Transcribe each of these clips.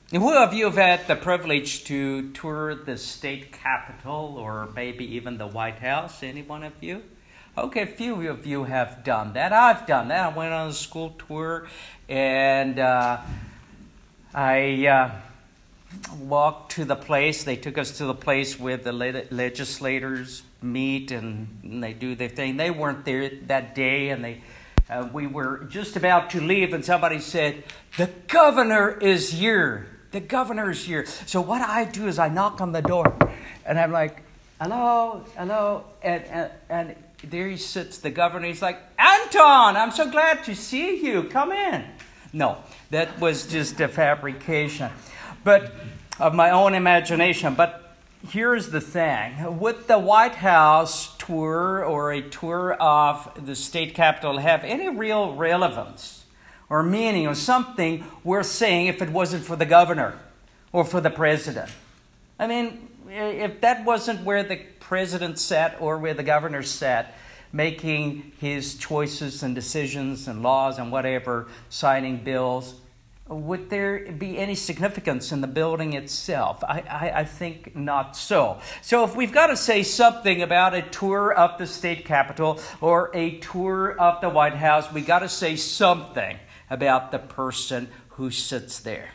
Who of you have had the privilege to tour the state capitol or maybe even the White House? Any one of you? Okay, a few of you have done that. I've done that. I went on a school tour and I walked to the place. They took us to the place where the legislators meet and they do their thing. They weren't there that day, and we were just about to leave, and somebody said, "The governor is here. The governor is here." So what I do is I knock on the door, and I'm like, "Hello, hello," and there he sits, the governor. He's like, "Anton, I'm so glad to see you. Come in." No, that was just a fabrication, but of my own imagination. But here's the thing. Would the White House tour or a tour of the state capitol have any real relevance or meaning or something worth saying if it wasn't for the governor or for the president? I mean, if that wasn't where the president sat or where the governor sat, making his choices and decisions and laws and whatever, signing bills, would there be any significance in the building itself? I think not so. So if we've got to say something about a tour of the state capitol or a tour of the White House, we got to say something about the person who sits there.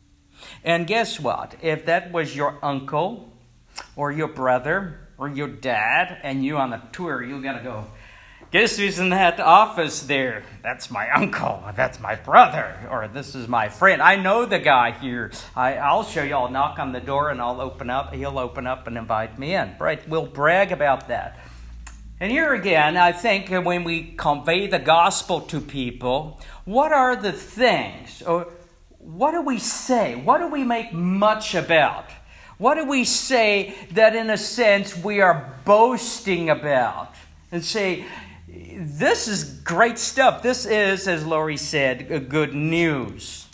And guess what? If that was your uncle or your brother or your dad and you on the tour, you got to go, "Guess who's in that office there? That's my uncle, that's my brother, or this is my friend. I know the guy here. I'll show you. I'll knock on the door and I'll open up. He'll open up and invite me in." Right? We'll brag about that. And here again, I think when we convey the gospel to people, what are the things, or what do we say? What do we make much about? What do we say that in a sense we are boasting about and say, "This is great stuff. This is," as Lori said, good news.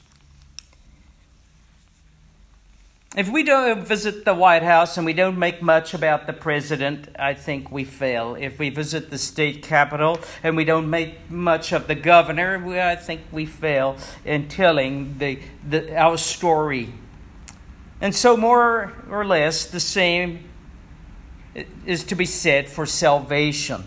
If we don't visit the White House and we don't make much about the president, I think we fail. If we visit the state capitol and we don't make much of the governor, I think we fail in telling our story. And so more or less the same is to be said for salvation.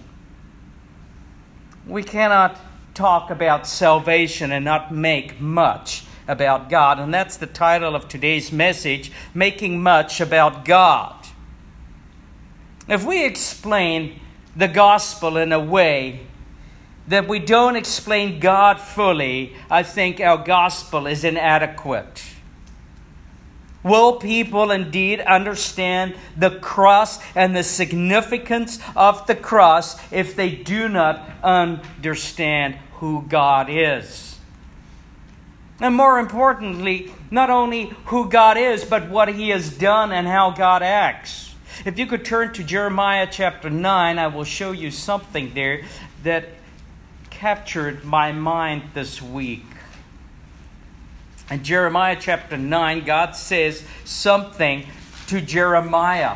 We cannot talk about salvation and not make much about God. And that's the title of today's message, Making Much About God. If we explain the gospel in a way that we don't explain God fully, I think our gospel is inadequate. Will people indeed understand the cross and the significance of the cross if they do not understand who God is? And more importantly, not only who God is, but what He has done and how God acts. If you could turn to Jeremiah chapter 9, I will show you something there that captured my mind this week. In Jeremiah chapter 9, God says something to Jeremiah.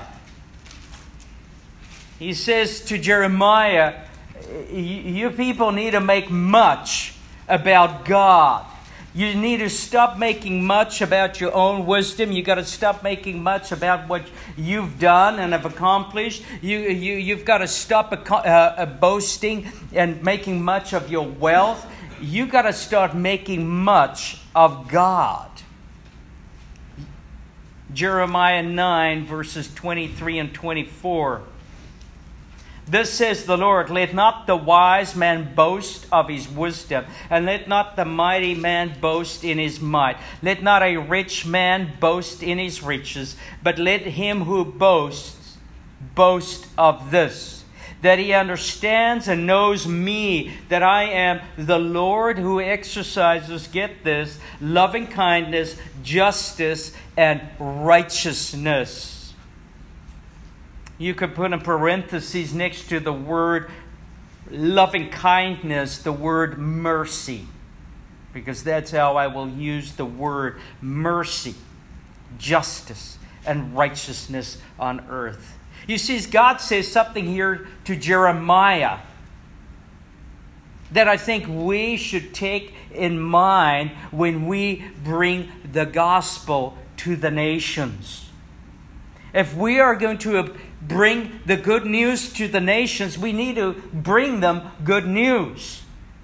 He says to Jeremiah, "You people need to make much about God. You need to stop making much about your own wisdom. You got to stop making much about what you've done and have accomplished. You've got to stop boasting and making much of your wealth. You got to start making much of God." Jeremiah 9 verses 23 and 24. This says the Lord, "Let not the wise man boast of his wisdom, and let not the mighty man boast in his might. Let not a rich man boast in his riches, but let him who boasts boast of this, that he understands and knows me, that I am the Lord who exercises," get this, "loving kindness, justice, and righteousness." You could put in parentheses next to the word loving kindness, the word mercy, because that's how I will use the word mercy, justice, and righteousness on earth. You see, God says something here to Jeremiah. that I think we should take in mind when we bring the gospel to the nations. If we are going to bring the good news to the nations, we need to bring them good news.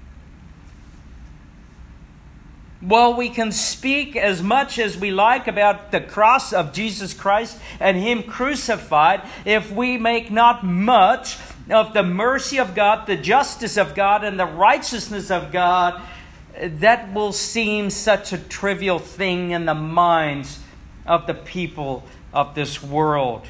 Well, we can speak as much as we like about the cross of Jesus Christ and Him crucified. If we make not much of the mercy of God, the justice of God, and the righteousness of God, that will seem such a trivial thing in the minds of the people of this world.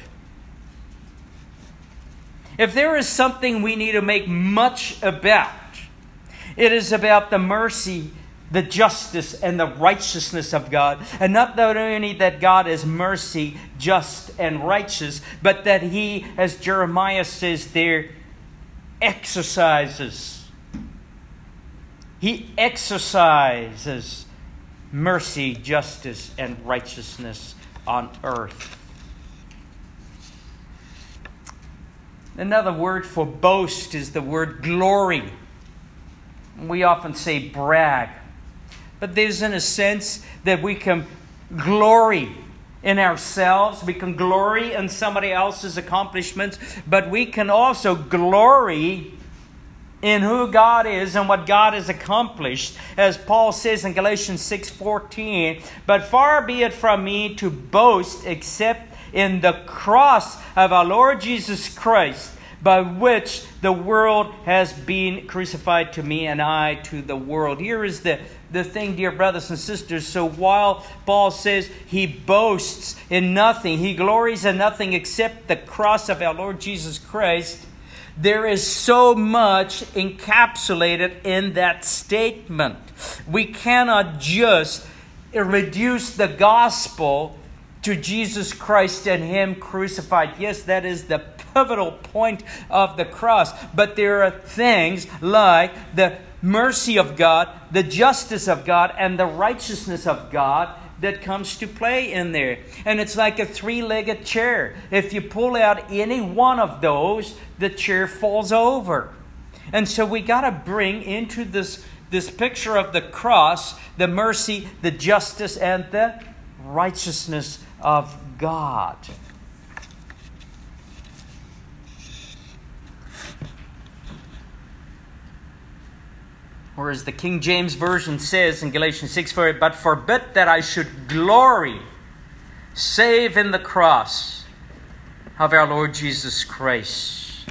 If there is something we need to make much about, it is about the mercy, the justice, and the righteousness of God. And not only that God is mercy, just, and righteous, but that He, as Jeremiah says there, exercises. He exercises mercy, justice, and righteousness on earth. Another word for boast is the word glory. We often say brag. But there's in a sense that we can glory in ourselves. We can glory in somebody else's accomplishments. But we can also glory in who God is and what God has accomplished. As Paul says in Galatians 6:14, "But far be it from me to boast except in the cross of our Lord Jesus Christ, by which the world has been crucified to me and I to the world." Here is the thing, dear brothers and sisters. So while Paul says he boasts in nothing, he glories in nothing except the cross of our Lord Jesus Christ, there is so much encapsulated in that statement. We cannot just reduce the gospel to Jesus Christ and Him crucified. Yes, that is the pivotal point of the cross. But there are things like the mercy of God, the justice of God, and the righteousness of God that comes to play in there. And it's like a three-legged chair. If you pull out any one of those, the chair falls over. And so we got to bring into this picture of the cross the mercy, the justice, and the righteousness of God. Or as the King James Version says in Galatians 6:4, "But forbid that I should glory, save in the cross of our Lord Jesus Christ."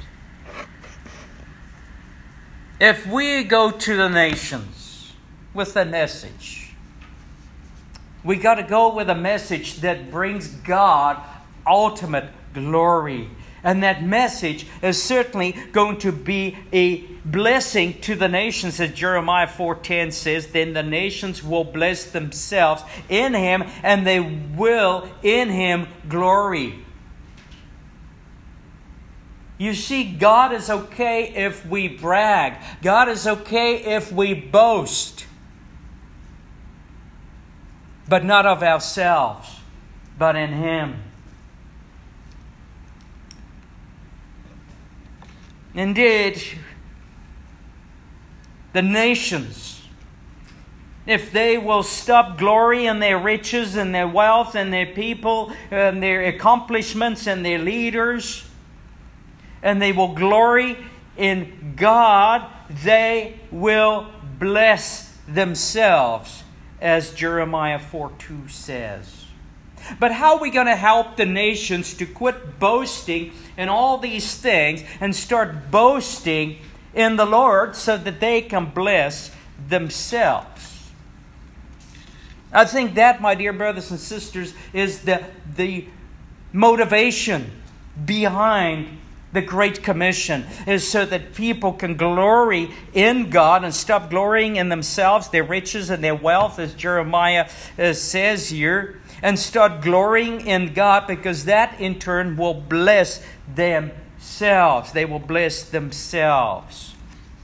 If we go to the nations with a message, we got to go with a message that brings God ultimate glory. And that message is certainly going to be a blessing to the nations. As Jeremiah 4:10 says, "Then the nations will bless themselves in Him, and they will in Him glory." You see, God is okay if we brag. God is okay if we boast. But not of ourselves, but in Him. Indeed, the nations, if they will stop glory in their riches and their wealth and their people and their accomplishments and their leaders, and they will glory in God, they will bless themselves, as Jeremiah 4:2 says. But how are we going to help the nations to quit boasting in all these things and start boasting in the Lord so that they can bless themselves? I think that, my dear brothers and sisters, is the motivation behind the Great Commission, is so that people can glory in God and stop glorying in themselves, their riches and their wealth, as Jeremiah says here, and start glorying in God, because that in turn will bless themselves. They will bless themselves.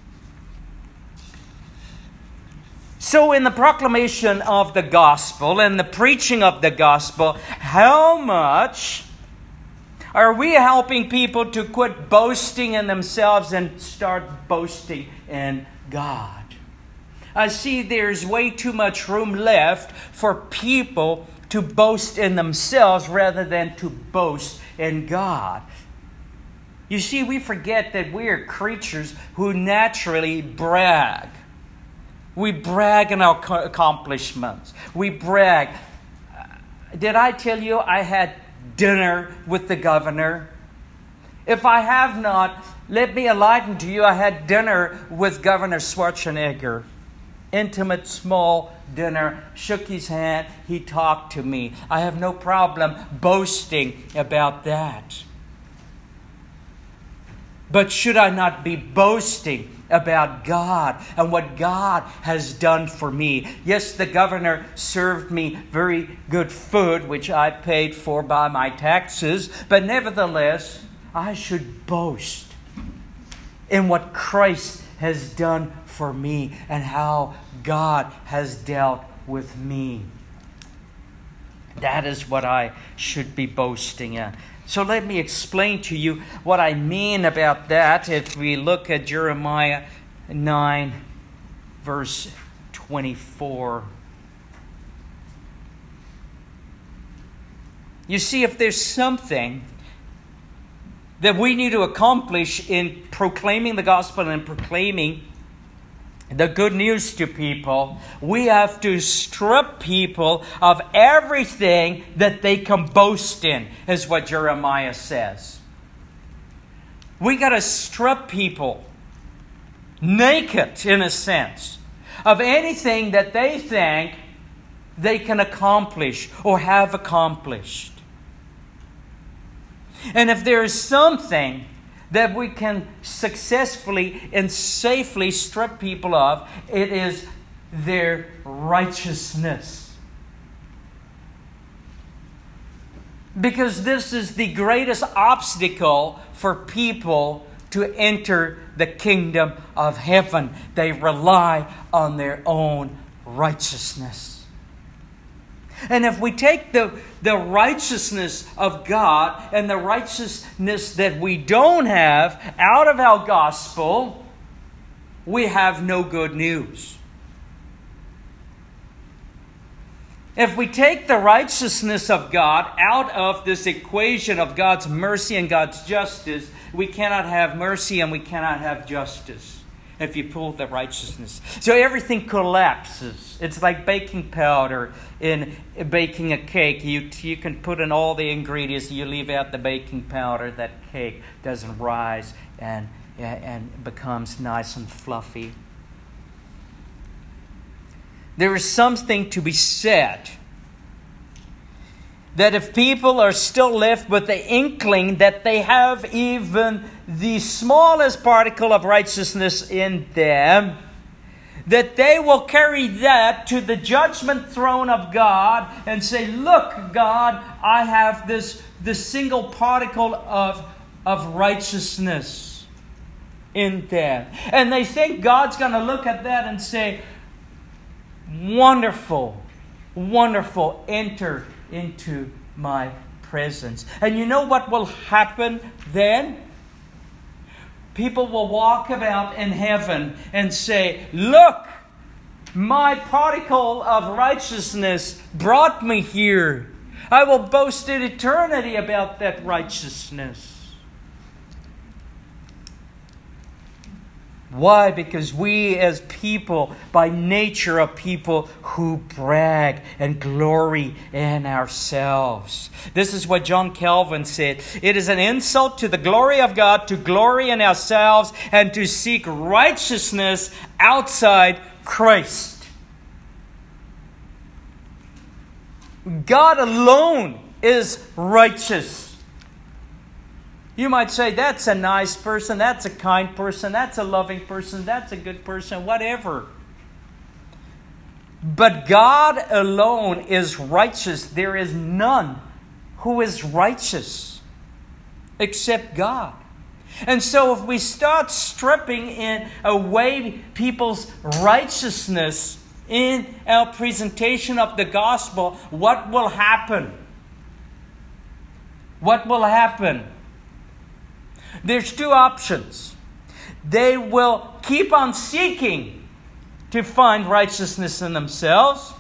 So in the proclamation of the gospel and the preaching of the gospel, how much are we helping people to quit boasting in themselves and start boasting in God. I see there's way too much room left for people to boast in themselves rather than to boast in God. You see, we forget that we are creatures who naturally brag. We brag in our accomplishments. We brag. Did I tell you I had dinner with the governor? If I have not, let me enlighten to you, I had dinner with Governor Schwarzenegger. Intimate, small dinner, shook his hand, he talked to me. I have no problem boasting about that. But should I not be boasting about God and what God has done for me? Yes, the governor served me very good food, which I paid for by my taxes, but nevertheless, I should boast in what Christ has done for me and how God has dealt with me. That is what I should be boasting in. So let me explain to you what I mean about that if we look at Jeremiah 9, verse 24. You see, if there's something that we need to accomplish in proclaiming the gospel and proclaiming the good news to people, we have to strip people of everything that they can boast in, is what Jeremiah says. We got to strip people naked, in a sense, of anything that they think they can accomplish or have accomplished. And if there is something that we can successfully and safely strip people of, it is their righteousness. Because this is the greatest obstacle for people to enter the kingdom of heaven. They rely on their own righteousness. And if we take the righteousness of God and the righteousness that we don't have out of our gospel, we have no good news. If we take the righteousness of God out of this equation of God's mercy and God's justice, we cannot have mercy and we cannot have justice if you pull the righteousness. So everything collapses. It's like baking powder in baking a cake. You can put in all the ingredients, you leave out the baking powder, that cake doesn't rise and becomes nice and fluffy. There is something to be said that if people are still left with the inkling that they have even the smallest particle of righteousness in them, that they will carry that to the judgment throne of God and say, look, God, I have this single particle of righteousness in them. And they think God's going to look at that and say, wonderful, wonderful, enter into my presence. And you know what will happen then? People will walk about in heaven and say, look, my particle of righteousness brought me here. I will boast in eternity about that righteousness. Why? Because we as people, by nature, are people who brag and glory in ourselves. This is what John Calvin said. It is an insult to the glory of God to glory in ourselves and to seek righteousness outside Christ. God alone is righteous. You might say, that's a nice person, that's a kind person, that's a loving person, that's a good person, whatever. But God alone is righteous. There is none who is righteous except God. And so if we start stripping away people's righteousness in our presentation of the gospel, what will happen? What will happen? There's two options. they will keep on seeking to find righteousness in themselves.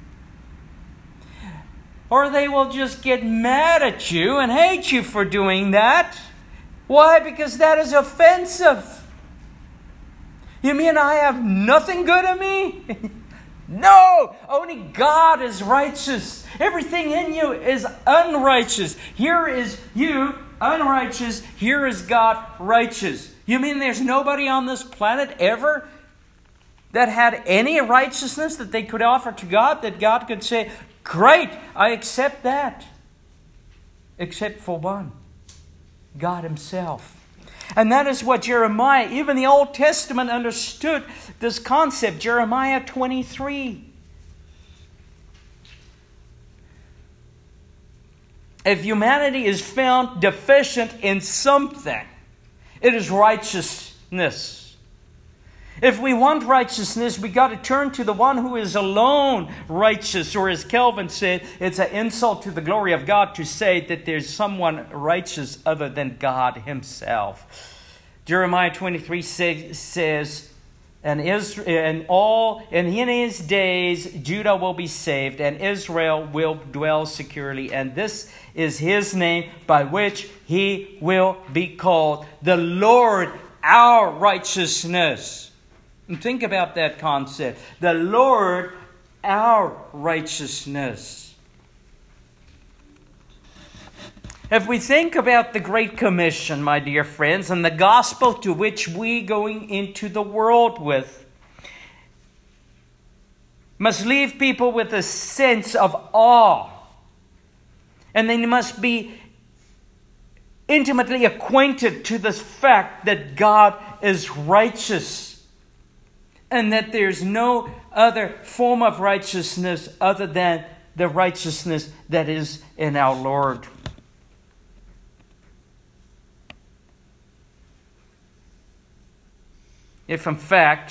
Or they will just get mad at you and hate you for doing that. Why? Because that is offensive. You mean I have nothing good in me? No! Only God is righteous. Everything in you is unrighteous. Here is you, unrighteous. Here is God, righteous. You mean there's nobody on this planet ever that had any righteousness that they could offer to God, that God could say, great, I accept that. Except for one, God Himself. And that is what Jeremiah, even the Old Testament, understood this concept. Jeremiah 23. If humanity is found deficient in something, it is righteousness. If we want righteousness, we got to turn to the one who is alone righteous. Or as Calvin said, it's an insult to the glory of God to say that there's someone righteous other than God Himself. Jeremiah 23 says, and in His days Judah will be saved, and Israel will dwell securely. And this is His name by which He will be called, the Lord our righteousness. And think about that concept. The Lord, our righteousness. If we think about the Great Commission, my dear friends, and the gospel to which we going into the world with, must leave people with a sense of awe. And they must be intimately acquainted to the fact that God is righteous. And that there's no other form of righteousness other than the righteousness that is in our Lord. If in fact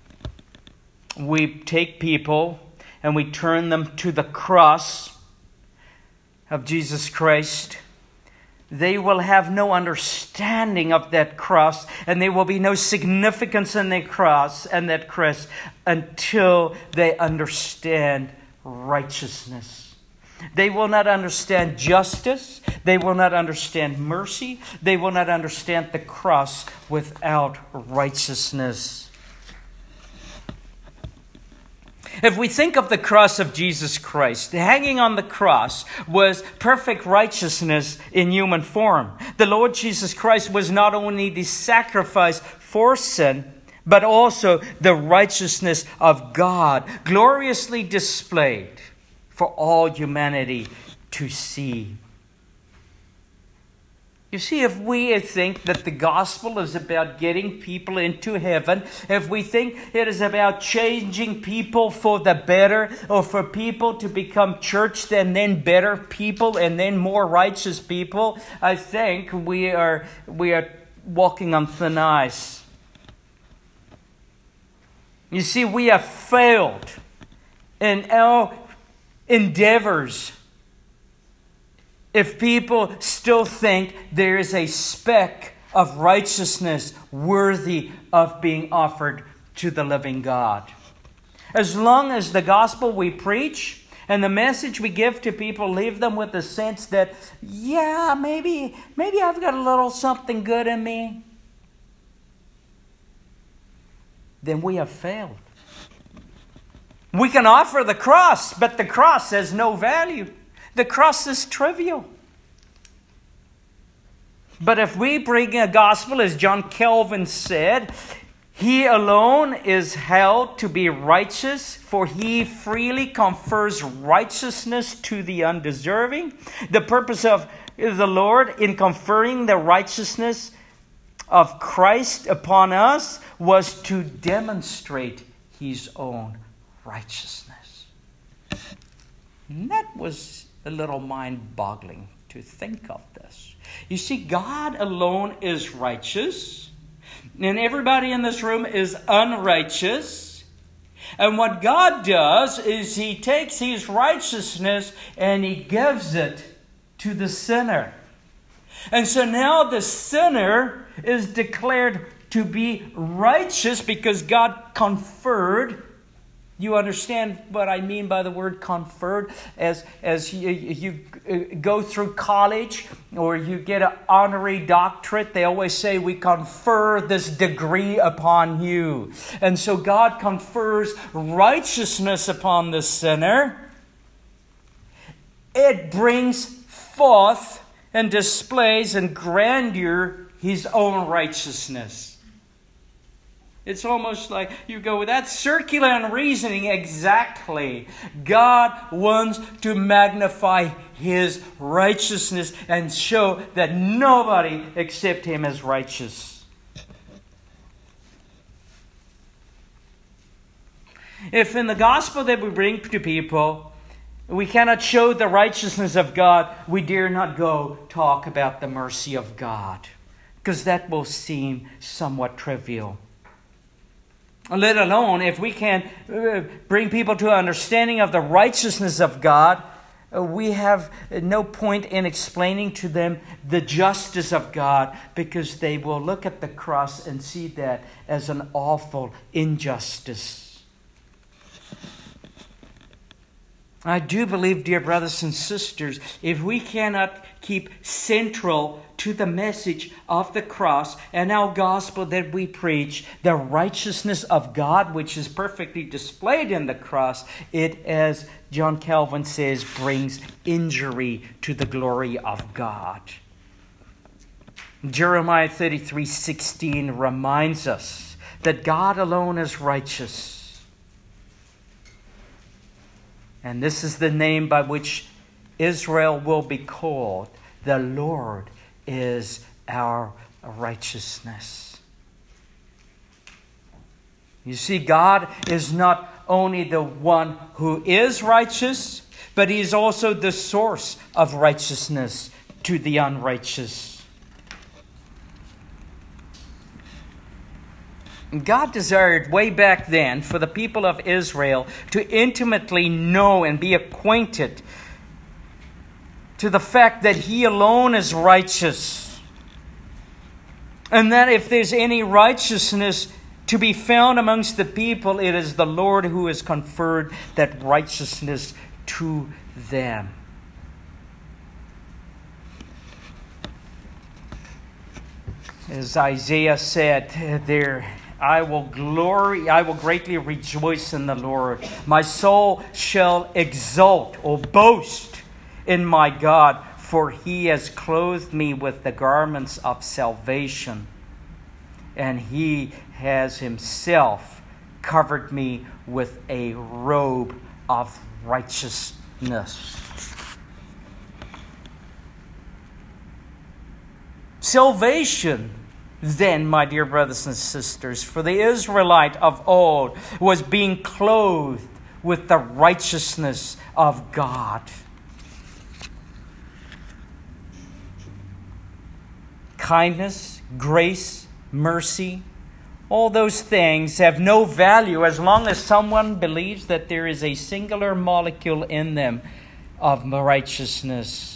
we take people and we turn them to the cross of Jesus Christ, they will have no understanding of that cross, and there will be no significance in that cross until they understand righteousness. They will not understand justice. They will not understand mercy. They will not understand the cross without righteousness. If we think of the cross of Jesus Christ, hanging on the cross was perfect righteousness in human form. The Lord Jesus Christ was not only the sacrifice for sin, but also the righteousness of God, gloriously displayed for all humanity to see. You see, if we think that the gospel is about getting people into heaven, if we think it is about changing people for the better, or for people to become churched and then better people and then more righteous people, I think we are walking on thin ice. You see, we have failed in our endeavors if people still think there is a speck of righteousness worthy of being offered to the living God. As long as the gospel we preach and the message we give to people leave them with the sense that, yeah, maybe I've got a little something good in me, then we have failed. We can offer the cross, but the cross has no value. The cross is trivial. But if we bring a gospel, as John Calvin said, He alone is held to be righteous, for He freely confers righteousness to the undeserving. The purpose of the Lord in conferring the righteousness of Christ upon us was to demonstrate His own righteousness. And that was a little mind-boggling to think of this. You see, God alone is righteous, and everybody in this room is unrighteous. And what God does is He takes His righteousness and He gives it to the sinner. And so now the sinner is declared to be righteous because God conferred. You understand what I mean by the word conferred? As you go through college or you get an honorary doctorate, they always say we confer this degree upon you. And so God confers righteousness upon the sinner. It brings forth and displays in grandeur His own righteousness. It's almost like you go with that circular and reasoning exactly. God wants to magnify His righteousness and show that nobody except Him is righteous. If in the gospel that we bring to people, we cannot show the righteousness of God, we dare not go talk about the mercy of God, because that will seem somewhat trivial. Let alone if we can bring people to an understanding of the righteousness of God, we have no point in explaining to them the justice of God, because they will look at the cross and see that as an awful injustice. I do believe, dear brothers and sisters, if we cannot keep central to the message of the cross and our gospel that we preach, the righteousness of God, which is perfectly displayed in the cross, it, as John Calvin says, brings injury to the glory of God. Jeremiah 33:16 reminds us that God alone is righteous. And this is the name by which Israel will be called. The Lord is our righteousness. You see, God is not only the one who is righteous, but He is also the source of righteousness to the unrighteous. God desired way back then for the people of Israel to intimately know and be acquainted to the fact that He alone is righteous. And that if there's any righteousness to be found amongst the people, it is the Lord who has conferred that righteousness to them. As Isaiah said there, I will greatly rejoice in the Lord. My soul shall exult or boast in my God, for He has clothed me with the garments of salvation, and He has Himself covered me with a robe of righteousness. Salvation, then, my dear brothers and sisters, for the Israelite of old was being clothed with the righteousness of God. Kindness, grace, mercy, all those things have no value as long as someone believes that there is a singular molecule in them of righteousness.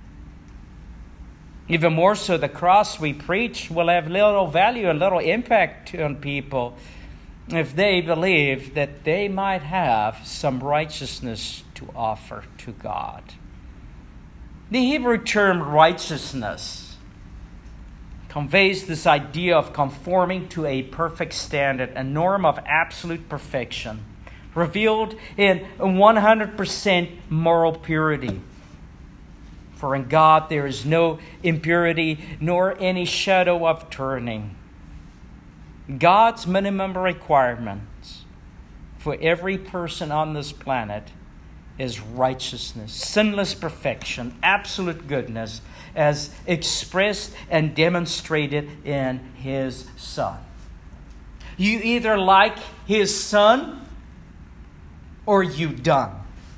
Even more so, the cross we preach will have little value and little impact on people if they believe that they might have some righteousness to offer to God. The Hebrew term righteousness conveys this idea of conforming to a perfect standard, a norm of absolute perfection, revealed in 100% moral purity. For in God there is no impurity nor any shadow of turning. God's minimum requirements for every person on this planet is righteousness, sinless perfection, absolute goodness, as expressed and demonstrated in His Son. You either like His Son or you don't.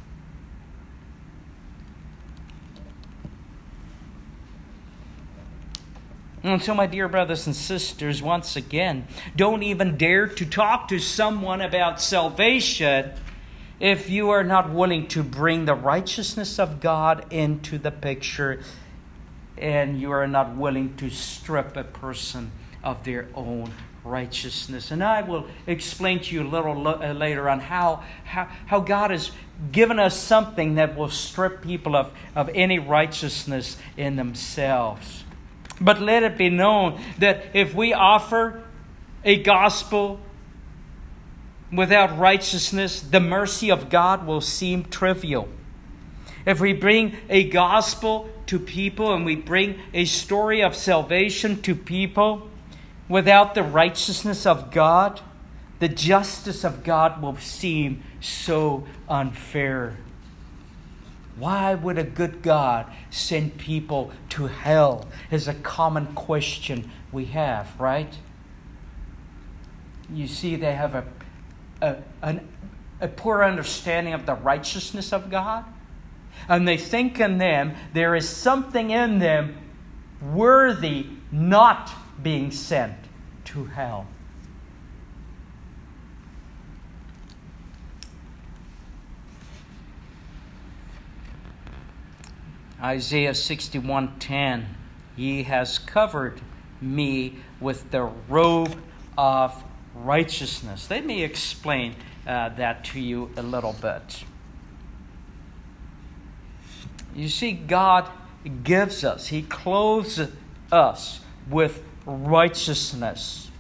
And so, my dear brothers and sisters, once again, don't even dare to talk to someone about salvation if you are not willing to bring the righteousness of God into the picture, and you are not willing to strip a person of their own righteousness. And I will explain to you a little later on how God has given us something that will strip people of any righteousness in themselves. But let it be known that if we offer a gospel without righteousness, the mercy of God will seem trivial. If we bring a gospel to people and we bring a story of salvation to people without the righteousness of God, the justice of God will seem so unfair. Why would a good God send people to hell? Is a common question we have, right? You see, they have a poor understanding of the righteousness of God. And they think in them, there is something in them worthy not being sent to hell. Isaiah 61:10, He has covered me with the robe of righteousness. Let me explain that to you a little bit. You see, God gives us, He clothes us with righteousness.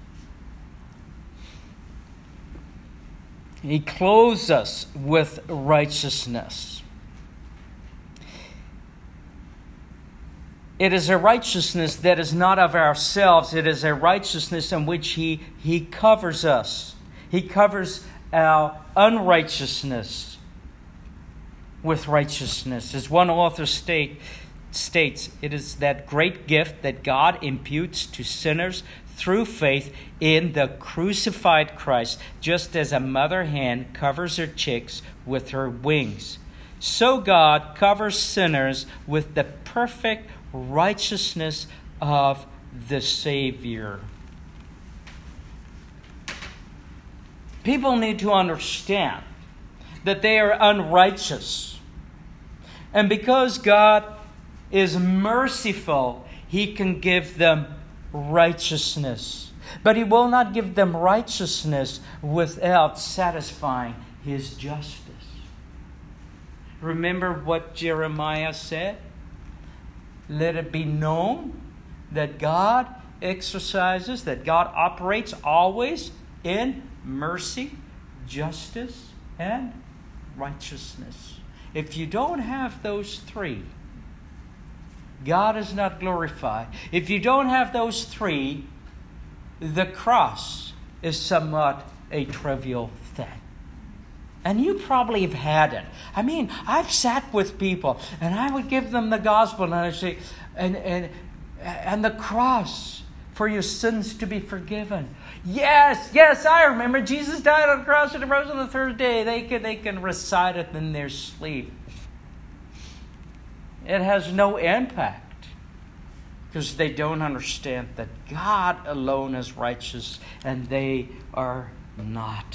He clothes us with righteousness. It is a righteousness that is not of ourselves. It is a righteousness in which He covers us. He covers our unrighteousness with righteousness. As one author states, it is that great gift that God imputes to sinners through faith in the crucified Christ, just as a mother hen covers her chicks with her wings. So God covers sinners with the perfect righteousness of the Savior. People need to understand that they are unrighteous. And because God is merciful, He can give them righteousness. But He will not give them righteousness without satisfying His justice. Remember what Jeremiah said? Let it be known that God exercises, that God operates always in mercy, justice, and righteousness. If you don't have those three, God is not glorified. If you don't have those three, the cross is somewhat a trivial thing. And you probably have had it. I mean, I've sat with people and I would give them the gospel and I say, and the cross for your sins to be forgiven. Yes, I remember Jesus died on the cross and rose on the third day. They can recite it in their sleep. It has no impact because they don't understand that God alone is righteous and they are not.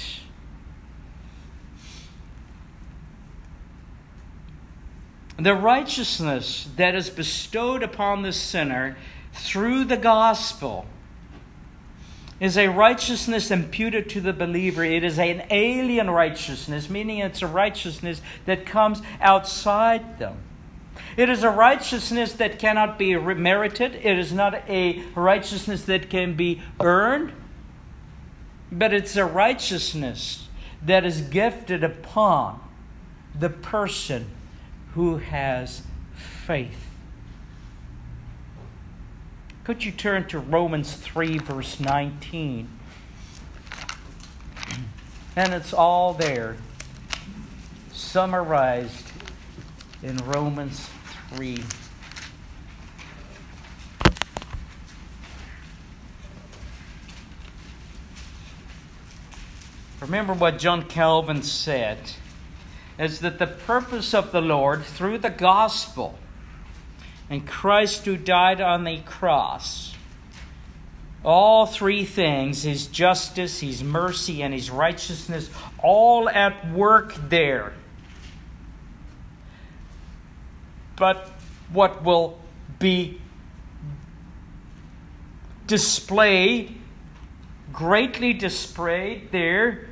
The righteousness that is bestowed upon the sinner through the gospel is a righteousness imputed to the believer. It is an alien righteousness, meaning it's a righteousness that comes outside them. It is a righteousness that cannot be merited. It is not a righteousness that can be earned, but it's a righteousness that is gifted upon the person who has faith. Could you turn to Romans 3, verse 19? And it's all there, summarized in Romans 3. Remember what John Calvin said, is that the purpose of the Lord through the gospel and Christ who died on the cross, all three things, His justice, His mercy, and His righteousness, all at work there. But what will be greatly displayed there.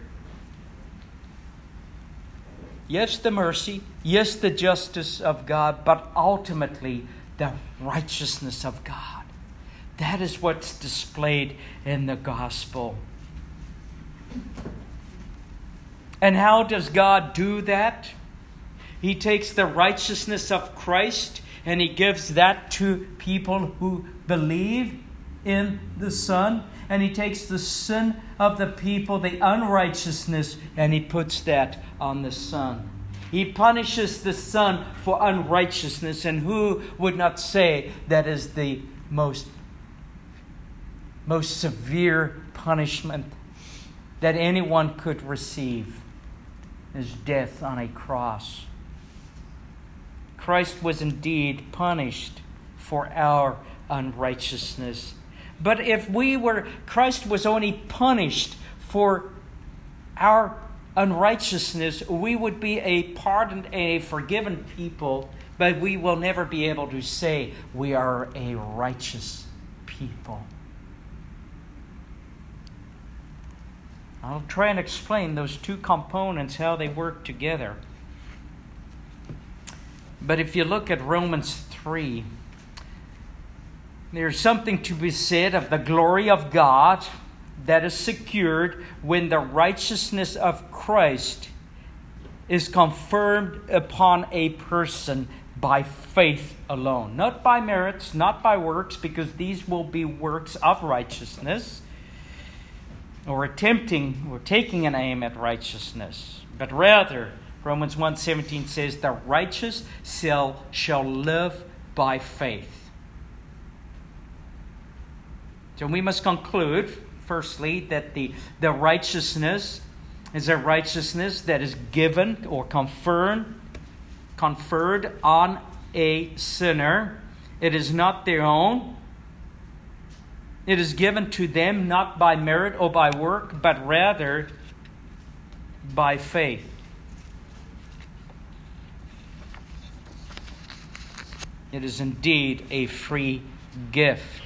Yes, the mercy. Yes, the justice of God. But ultimately, the righteousness of God. That is what's displayed in the gospel. And how does God do that? He takes the righteousness of Christ and He gives that to people who believe in the Son. And He takes the sin of the people, the unrighteousness, and He puts that on the Son. He punishes the Son for unrighteousness. And who would not say that is the most severe punishment that anyone could receive, is death on a cross. Christ was indeed punished for our unrighteousness. But if Christ was only punished for our unrighteousness, we would be a pardoned and a forgiven people, but we will never be able to say we are a righteous people. I'll try and explain those two components, how they work together. But if you look at Romans 3, there's something to be said of the glory of God that is secured when the righteousness of Christ is confirmed upon a person by faith alone. Not by merits, not by works, because these will be works of righteousness, or taking an aim at righteousness. But rather, Romans 1:17 says, the righteous shall live by faith. So we must conclude, firstly, that the righteousness is a righteousness that is given or conferred on a sinner. It is not their own. It is given to them not by merit or by work, but rather by faith. It is indeed a free gift.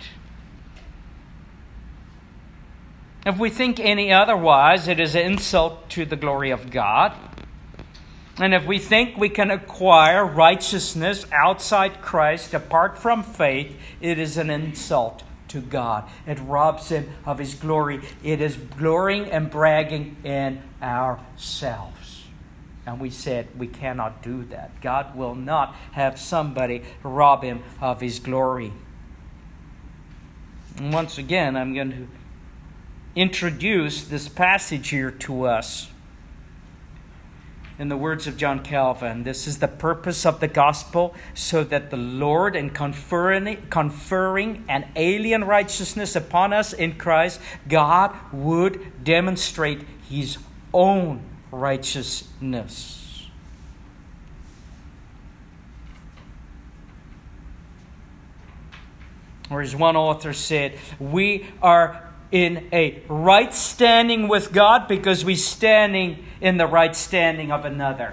If we think any otherwise, it is an insult to the glory of God. And if we think we can acquire righteousness outside Christ apart from faith, it is an insult to God. It robs Him of His glory. It is glorying and bragging in ourselves. And we said we cannot do that. God will not have somebody rob Him of His glory. And once again, I'm going to introduce this passage here to us. In the words of John Calvin, this is the purpose of the gospel, so that the Lord, in conferring an alien righteousness upon us in Christ, God would demonstrate His own righteousness. Or as one author said, we are in a right standing with God because we're standing in the right standing of another.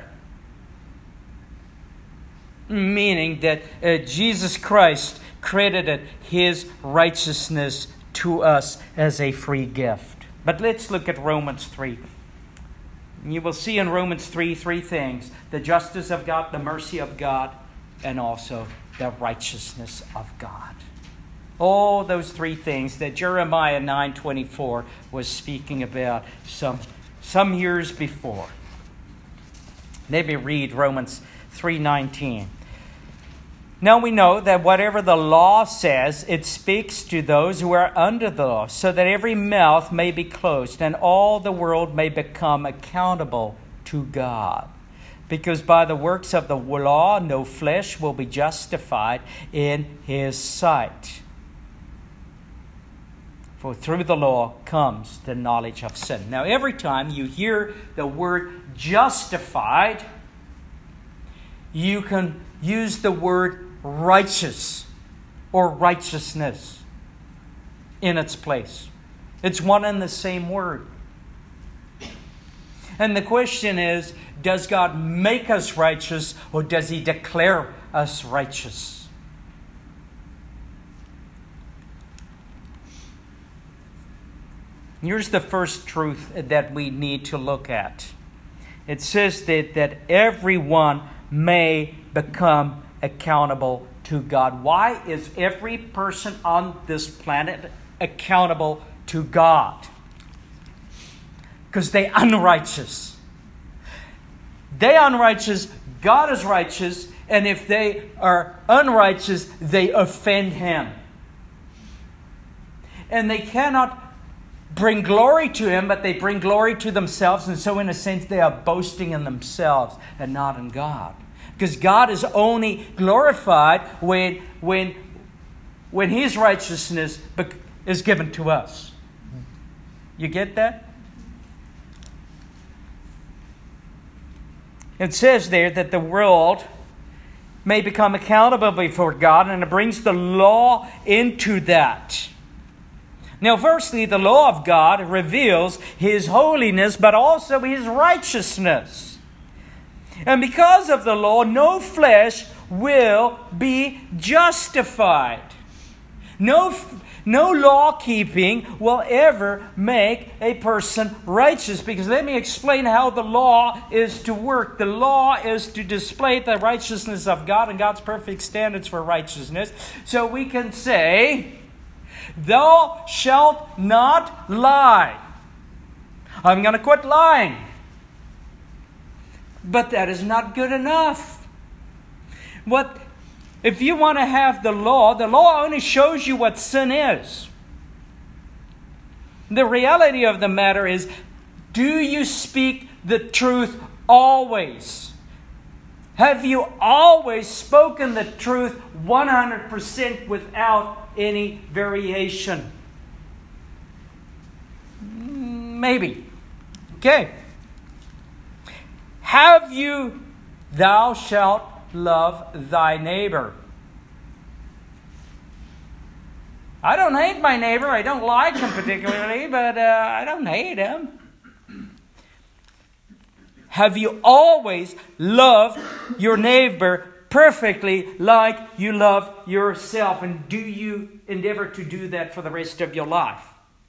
Meaning that Jesus Christ credited His righteousness to us as a free gift. But let's look at Romans 3. You will see in Romans 3 three things: the justice of God, the mercy of God, and also the righteousness of God. All those three things that Jeremiah 9:24 was speaking about some years before. Let me read Romans 3:19. Now we know that whatever the law says, it speaks to those who are under the law, so that every mouth may be closed and all the world may become accountable to God. Because by the works of the law, no flesh will be justified in His sight. For through the law comes the knowledge of sin. Now, every time you hear the word justified, you can use the word righteous or righteousness in its place. It's one and the same word. And the question is, does God make us righteous or does He declare us righteous? Here's the first truth that we need to look at. It says that everyone may become accountable to God. Why is every person on this planet accountable to God? Because they're unrighteous. They unrighteous, God is righteous, and if they are unrighteous, they offend Him. And they cannot bring glory to Him, but they bring glory to themselves, and so in a sense they are boasting in themselves and not in God. Because God is only glorified when His righteousness is given to us. You get that? It says there that the world may become accountable before God, and it brings the law into that. Now, firstly, the law of God reveals His holiness, but also His righteousness. And because of the law, no flesh will be justified. No law keeping will ever make a person righteous. Because let me explain how the law is to work. The law is to display the righteousness of God and God's perfect standards for righteousness. So we can say, "Thou shalt not lie." I'm going to quit lying. But that is not good enough. If you want to have the law only shows you what sin is. The reality of the matter is, do you speak the truth always? Have you always spoken the truth 100% without any variation? Maybe. Okay. Have you, "Thou shalt love thy neighbor"? I don't hate my neighbor. I don't like him particularly, but I don't hate him. Have you always loved your neighbor perfectly like you love yourself? And do you endeavor to do that for the rest of your life?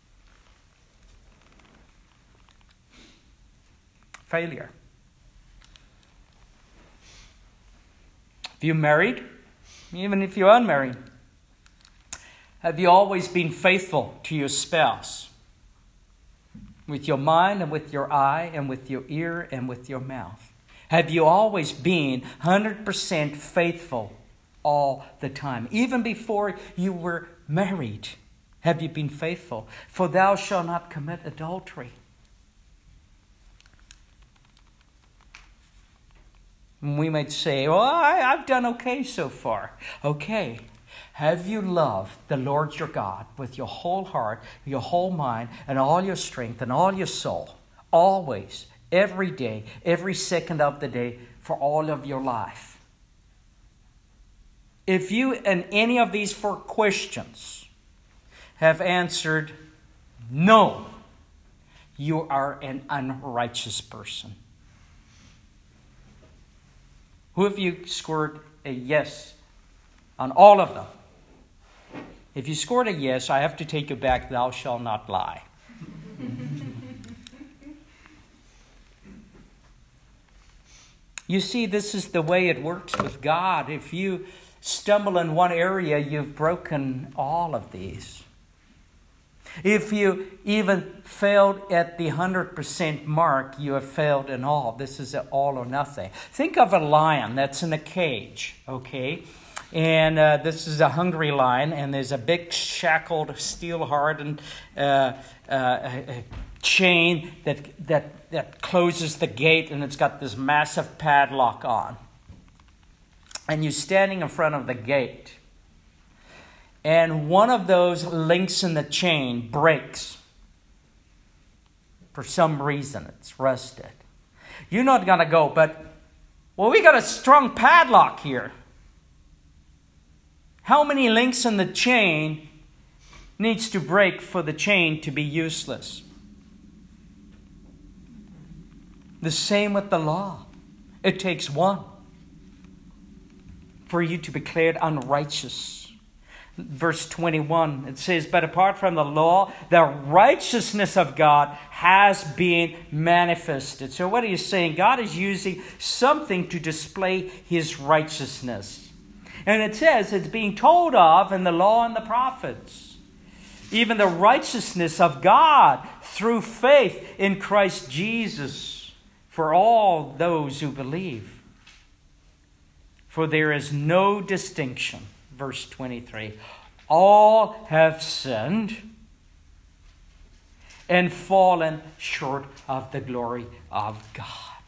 Failure. If you're married, even if you're unmarried, have you always been faithful to your spouse? With your mind and with your eye and with your ear and with your mouth. Have you always been 100% faithful all the time? Even before you were married, have you been faithful? For thou shalt not commit adultery. We might say, "Well, I've done okay so far." Okay. Have you loved the Lord your God with your whole heart, your whole mind, and all your strength and all your soul? Always, every day, every second of the day, for all of your life. If you, in any of these 4 questions, have answered no, you are an unrighteous person. Who of you scored a yes on all of them? If you scored a yes, I have to take you back. "Thou shalt not lie." You see, this is the way it works with God. If you stumble in one area, you've broken all of these. If you even failed at the 100% mark, you have failed in all. This is an all or nothing. Think of a lion that's in a cage, okay? And this is a hungry lion, and there's a big shackled, steel-hardened chain that closes the gate, and it's got this massive padlock on. And you're standing in front of the gate. And one of those links in the chain breaks. For some reason, it's rusted. You're not going to go, "Well, we got a strong padlock here." How many links in the chain needs to break for the chain to be useless? The same with the law. It takes one for you to be declared unrighteous. verse 21, it says, "But apart from the law, the righteousness of God has been manifested." So what he's saying, God is using something to display his righteousness. And it says it's being told of in the law and the prophets. Even the righteousness of God through faith in Christ Jesus for all those who believe. For there is no distinction. Verse 23, "All have sinned and fallen short of the glory of God."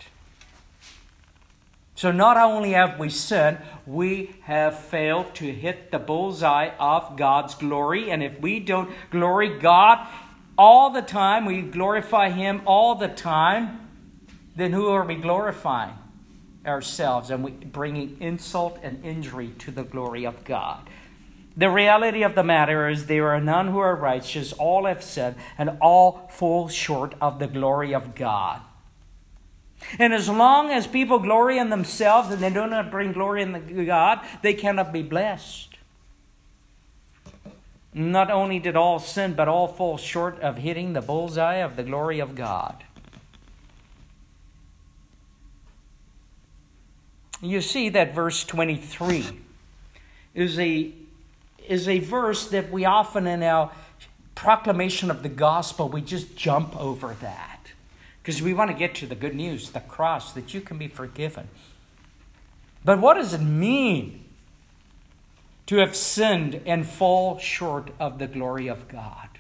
So not only have we sinned, we have failed to hit the bullseye of God's glory. And if we don't glory God all the time, we glorify him all the time, then who are we glorifying? Ourselves, and we bringing insult and injury to the glory of God. The reality of the matter is there are none who are righteous, all have sinned, and all fall short of the glory of God. And as long as people glory in themselves and they do not bring glory in God, they cannot be blessed. Not only did all sin, but all fall short of hitting the bullseye of the glory of God. You see that verse 23 is a verse that we often in our proclamation of the gospel, we just jump over that. Because we want to get to the good news, the cross, that you can be forgiven. But what does it mean to have sinned and fall short of the glory of God?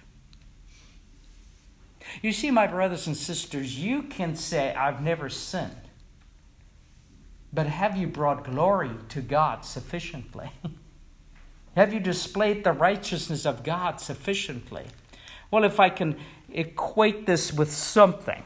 You see, my brothers and sisters, you can say, "I've never sinned." But have you brought glory to God sufficiently? Have you displayed the righteousness of God sufficiently? Well, if I can equate this with something,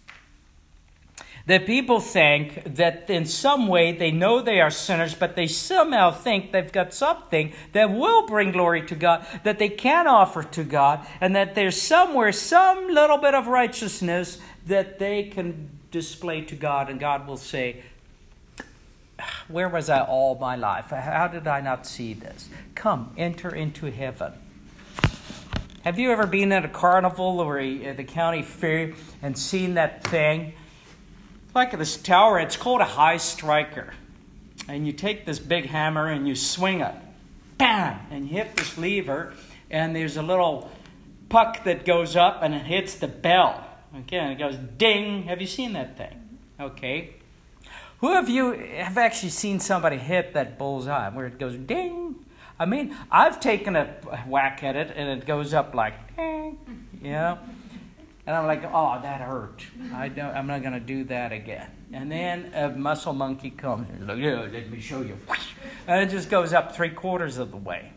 that people think that in some way they know they are sinners, but they somehow think they've got something that will bring glory to God, that they can offer to God, and that there's somewhere some little bit of righteousness that they can display to God, and God will say, "Where was I all my life? How did I not see this? Come, enter into heaven." Have you ever been at a carnival or at the county fair and seen that thing? Like this tower, it's called a high striker. And you take this big hammer and you swing it. Bam! And you hit this lever, and there's a little puck that goes up and it hits the bell. Okay, and it goes ding. Have you seen that thing? Okay. Who of you have actually seen somebody hit that bullseye where it goes ding? I mean, I've taken a whack at it and it goes up like ding, you know? And I'm like, "Oh, that hurt. I'm not going to do that again." And then a muscle monkey comes and like, "Yeah, let me show you." And it just goes up 3/4 of the way.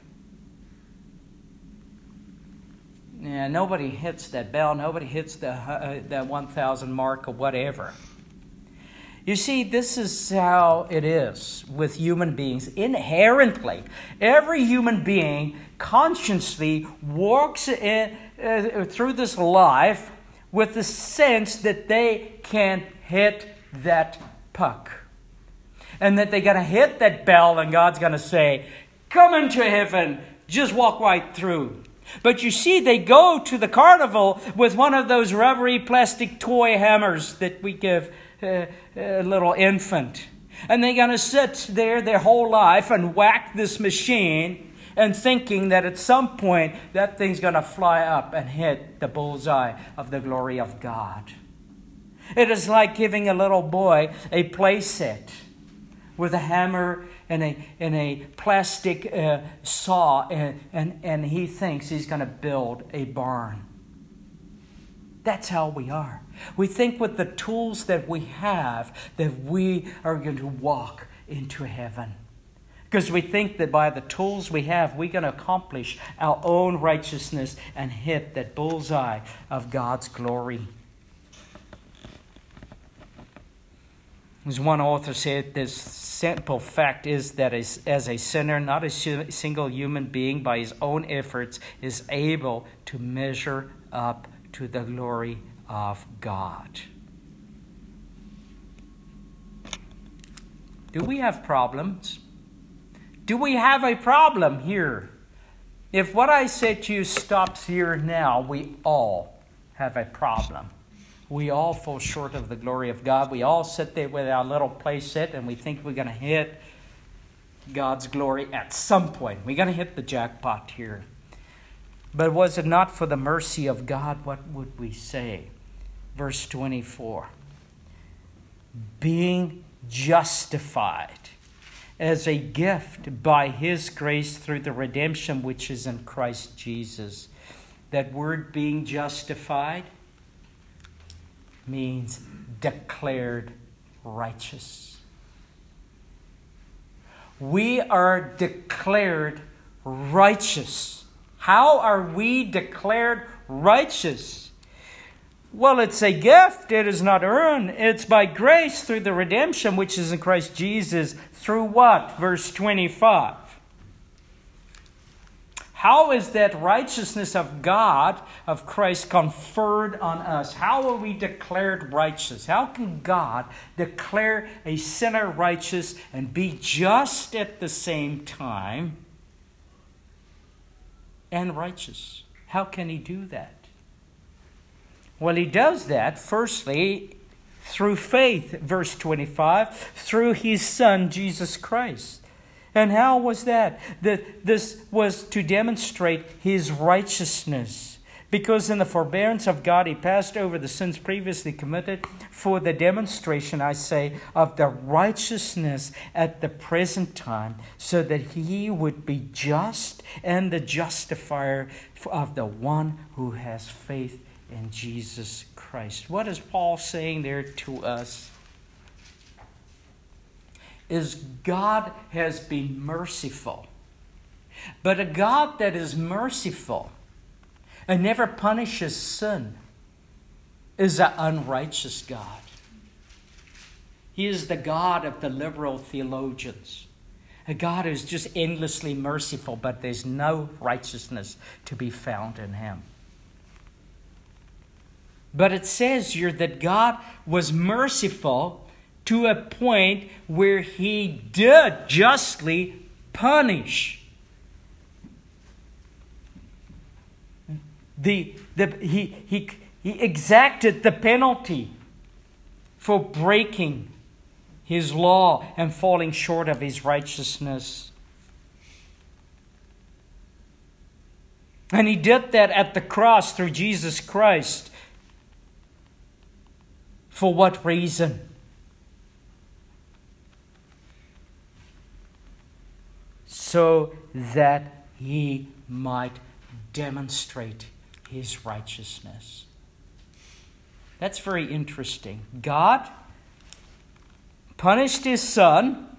Yeah, nobody hits that bell. Nobody hits the 1,000 mark or whatever. You see, this is how it is with human beings. Inherently, every human being consciously walks through this life with the sense that they can hit that puck. And that they're going to hit that bell and God's going to say, "Come into heaven, just walk right through." But you see, they go to the carnival with one of those rubbery plastic toy hammers that we give a little infant. And they're going to sit there their whole life and whack this machine and thinking that at some point that thing's going to fly up and hit the bullseye of the glory of God. It is like giving a little boy a play set with a hammer and a plastic saw, and he thinks he's going to build a barn. That's how we are. We think with the tools that we have that we are going to walk into heaven. Because we think that by the tools we have, we're going to accomplish our own righteousness and hit that bullseye of God's glory. As one author said, this simple fact is that as a sinner, not a single human being by his own efforts is able to measure up to the glory of God. Do we have problems? Do we have a problem here If what I say to you stops here now, we all have a problem. We all fall short of the glory of God. We all sit there with our little play set and we think we're going to hit God's glory at some point. We're going to hit the jackpot here. But was it not for the mercy of God, what would we say? Verse 24. Being justified as a gift by His grace through the redemption which is in Christ Jesus. That word being justified means declared righteous. We are declared righteous. How are we declared righteous? Well, it's a gift. It is not earned. It's by grace through the redemption which is in Christ Jesus. Through what? Verse 25. How is that righteousness of God, of Christ, conferred on us? How are we declared righteous? How can God declare a sinner righteous and be just at the same time and righteous? How can He do that? Well, He does that, firstly, through faith, verse 25, through His Son, Jesus Christ. And how was that? This was to demonstrate His righteousness. Because in the forbearance of God, He passed over the sins previously committed for the demonstration, I say, of the righteousness at the present time, so that He would be just and the justifier of the one who has faith in Jesus Christ. What is Paul saying there to us? Is God has been merciful. But a God that is merciful and never punishes sin is an unrighteous God. He is the God of the liberal theologians. A God who is just endlessly merciful, but there's no righteousness to be found in Him. But it says here that God was merciful to a point where He did justly punish. He exacted the penalty for breaking His law and falling short of His righteousness. And He did that at the cross through Jesus Christ. For what reason? So that He might demonstrate His righteousness. That's very interesting. God punished His Son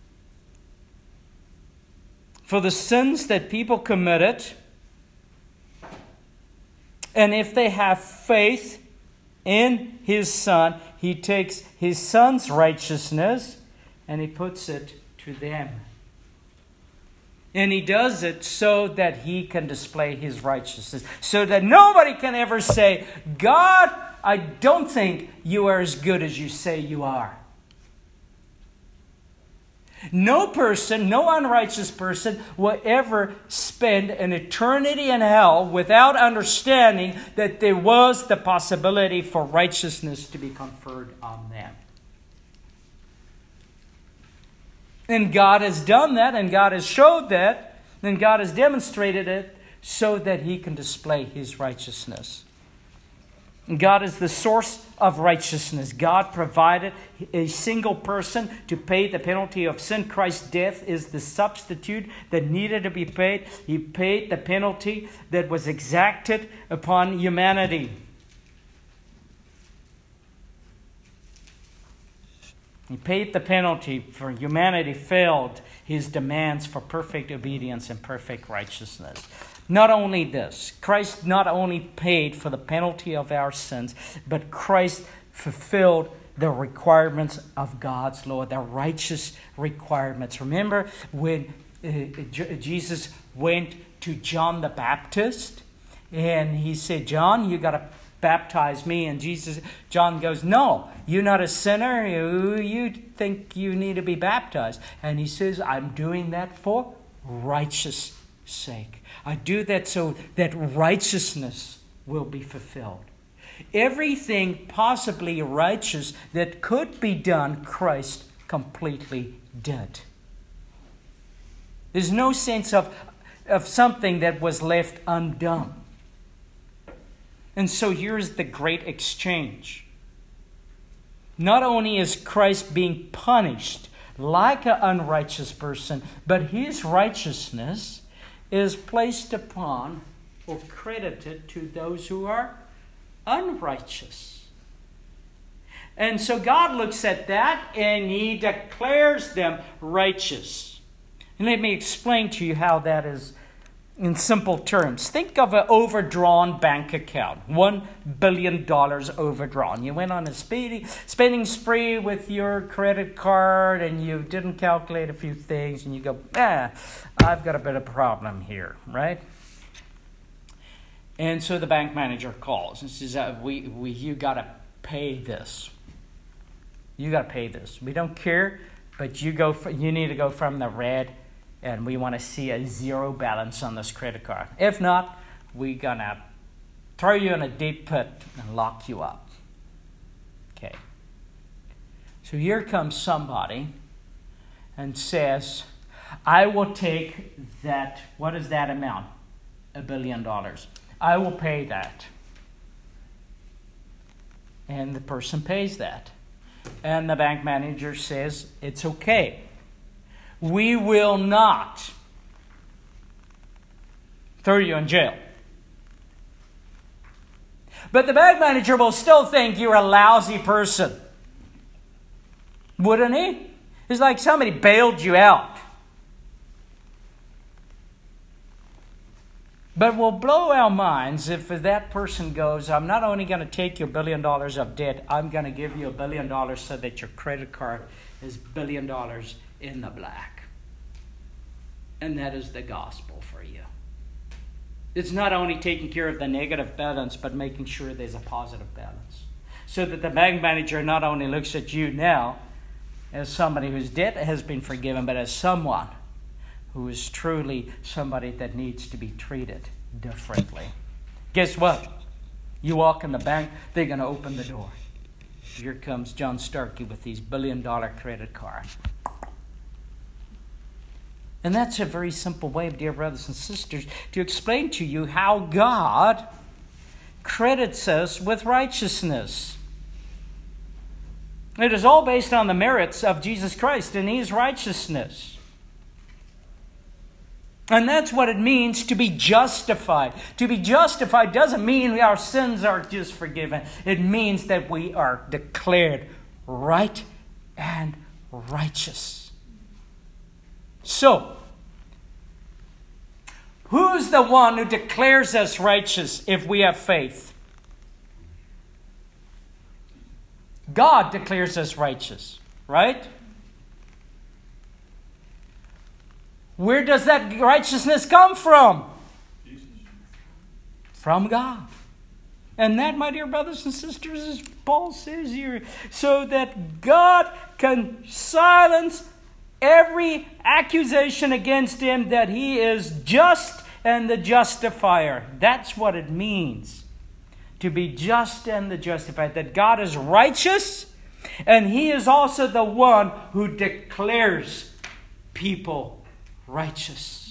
for the sins that people committed. And if they have faith in His Son, He takes His Son's righteousness and He puts it to them. And He does it so that He can display His righteousness. So that nobody can ever say, God, I don't think you are as good as you say you are. No person, no unrighteous person will ever spend an eternity in hell without understanding that there was the possibility for righteousness to be conferred on them. And God has done that, and God has showed that, and God has demonstrated it so that He can display His righteousness. God is the source of righteousness. God provided a single person to pay the penalty of sin. Christ's death is the substitute that needed to be paid. He paid the penalty that was exacted upon humanity. He paid the penalty for humanity failed His demands for perfect obedience and perfect righteousness. Not only this, Christ not only paid for the penalty of our sins, but Christ fulfilled the requirements of God's law, the righteous requirements. Remember when Jesus went to John the Baptist and He said, John, you got to baptize me. And John goes, no, you're not a sinner. You think you need to be baptized. And He says, I'm doing that for righteous sake. I do that so that righteousness will be fulfilled. Everything possibly righteous that could be done, Christ completely did. There's no sense of something that was left undone. And so here's the great exchange. Not only is Christ being punished like an unrighteous person, but his righteousness is placed upon or credited to those who are unrighteous. And so God looks at that and he declares them righteous. And let me explain to you how that is in simple terms. Think of an overdrawn bank account. $1 billion overdrawn. You went on a spending spree with your credit card and you didn't calculate a few things and you go, I've got a bit of a problem here, right? And so the bank manager calls and says, you got to pay this. You got to pay this. We don't care, but you need to go from the red, and we want to see a zero balance on this credit card. If not, we're going to throw you in a deep pit and lock you up. Okay. So here comes somebody and says, I will take that. What is that amount? $1 billion. I will pay that. And the person pays that. And the bank manager says, it's okay. We will not throw you in jail. But the bank manager will still think you're a lousy person. Wouldn't he? It's like somebody bailed you out. But we'll blow our minds if that person goes, I'm not only going to take your $1 billion of debt, I'm going to give you $1 billion so that your credit card is $1 billion in the black. And that is the gospel for you. It's not only taking care of the negative balance, but making sure there's a positive balance. So that the bank manager not only looks at you now as somebody whose debt has been forgiven, but as someone who is truly somebody that needs to be treated differently. Guess what? You walk in the bank, they're going to open the door. Here comes John Starkey with his $1 billion credit card. And that's a very simple way, dear brothers and sisters, to explain to you how God credits us with righteousness. It is all based on the merits of Jesus Christ and his righteousness. And that's what it means to be justified. To be justified doesn't mean our sins are just forgiven. It means that we are declared right and righteous. So, who's the one who declares us righteous if we have faith? God declares us righteous, right? Where does that righteousness come from? Jesus. From God. And that, my dear brothers and sisters, as Paul says here, so that God can silence every accusation against him that he is just and the justifier. That's what it means to be just and the justifier. That God is righteous and he is also the one who declares people righteous.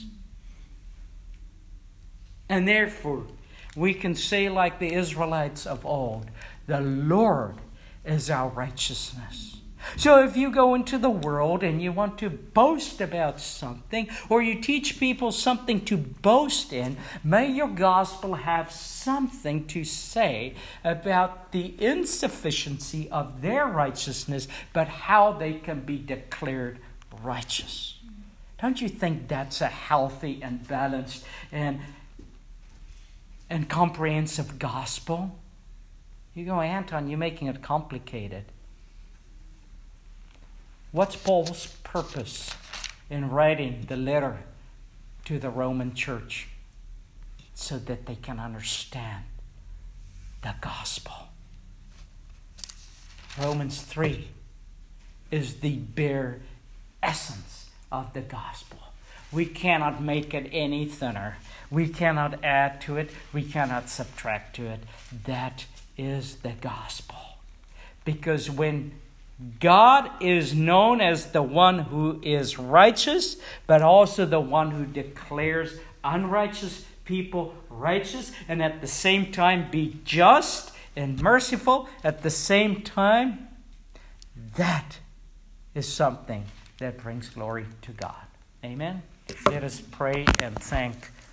And therefore, we can say like the Israelites of old, the Lord is our righteousness. So if you go into the world and you want to boast about something, or you teach people something to boast in, may your gospel have something to say about the insufficiency of their righteousness, but how they can be declared righteous. Don't you think that's a healthy and balanced and comprehensive gospel? You go, Anton, you're making it complicated. What's Paul's purpose in writing the letter to the Roman church? So that they can understand the gospel. Romans 3 is the bare essence of the gospel. We cannot make it any thinner. We cannot add to it. We cannot subtract to it. That is the gospel. Because when God is known as the one who is righteous, but also the one who declares unrighteous people righteous, and at the same time be just and merciful at the same time, that is something that brings glory to God. Amen? Let us pray and thank